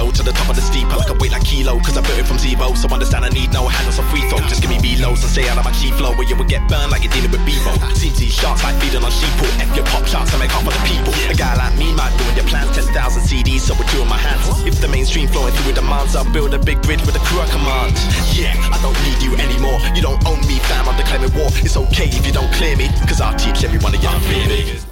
low to the top of the steeper like a weight like kilo, cause I built it from zero. So understand I need no handles or free throw. Just give me reloads and stay out of my G-flow, where you will get burned like you're dealing with Bevo. Seems these sharks like feeding on sheeple. F your pop charts and make up for the people. A guy like me might ruin your plans. 10,000 CDs, so with two in my hands. If the mainstream flowing through with demands, I'll build a big bridge with a crew I command. Yeah, I don't need you anymore. You don't own me, fam, I'm declaring war. It's okay if you don't clear me, cause I'll teach every one of y'all fear me.